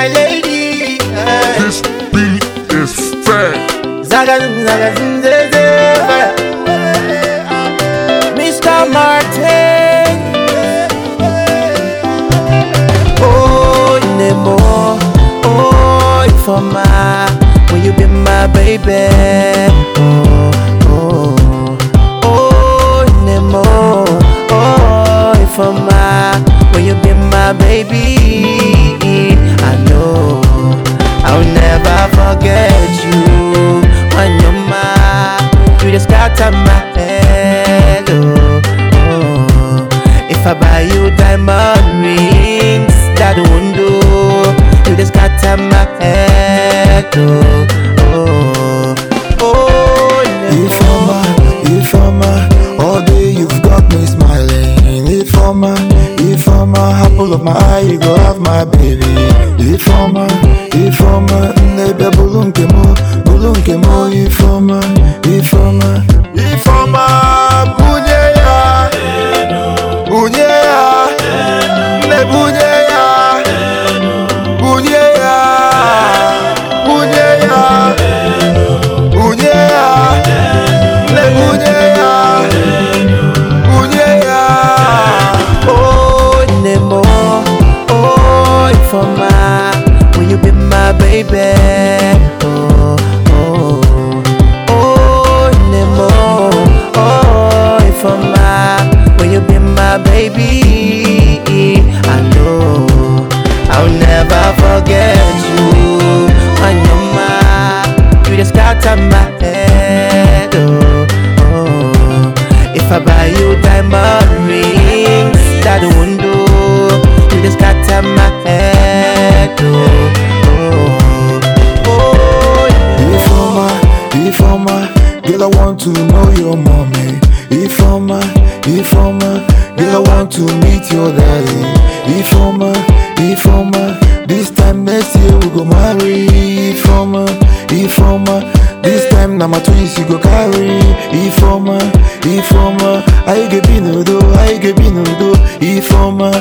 my lady. This beat is fat. Mr. Martin. Oh, Nemo. Oh, Ifoma. Will you be my baby? Oh, oh, oh, Nemo. Oh, Ifoma. Will you be my baby? I know I'll never forget you. When you're mine, you just scatter my head. Oh, oh. If I buy you diamond rings, that won't do. You just scatter my head. Oh, oh, oh. Ifoma, all day you've got me smiling. Ifoma, apple of my eye, you go have my baby. Ifoma, nebe bulunkemo, Ifoma, bunyeya, ne bunyeya, ne bunyeya. Oh, Nemo, oh, Ifoma, will you be my baby? Oh, oh, oh, Nemo, oh, Ifoma, will you be my baby? I know I'll never forget you. When you're mine, you just scatter my head. Oh, oh, if I buy you diamond rings, that won't do. You just scatter my head. Oh, oh, oh. Ifoma, girl, I want to know your mommy. Ifoma, girl, I want to meet your daddy. Ifoma, this time next year we go marry. Ifoma, this time now my twins you go carry. Ifoma, I get binudo. Ifoma,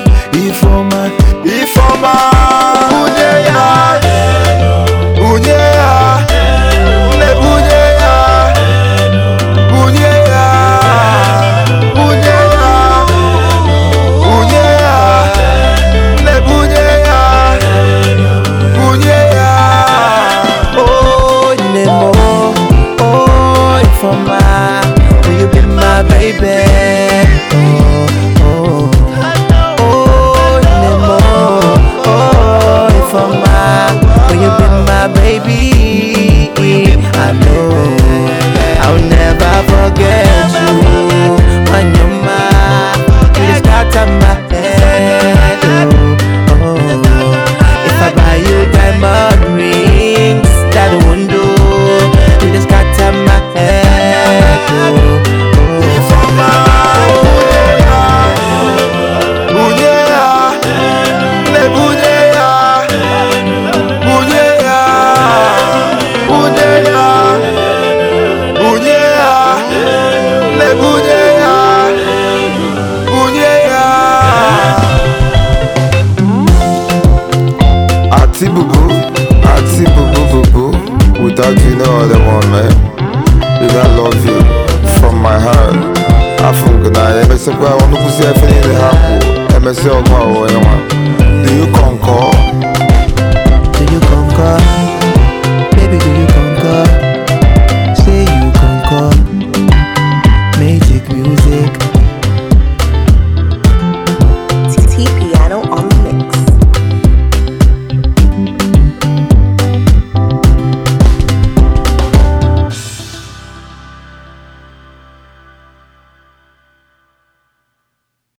bunyeya, ne bunyeya, ne bunyeya. Oh, Nemo, oh, Ifoma, will you be my baby? Oh, oh, oh, Nemo, oh, Ifoma, will you be my baby? I know I'll never forget you. When you're mine, you just scatter my head. Oh, oh, if I buy you diamond rings, that won't do. You just scatter my head. Oh, without you, no other one, man. Because I love you from my heart. I forgot. I say, "Well, I want to see if anything happen." I say, "Oh, do you concur?"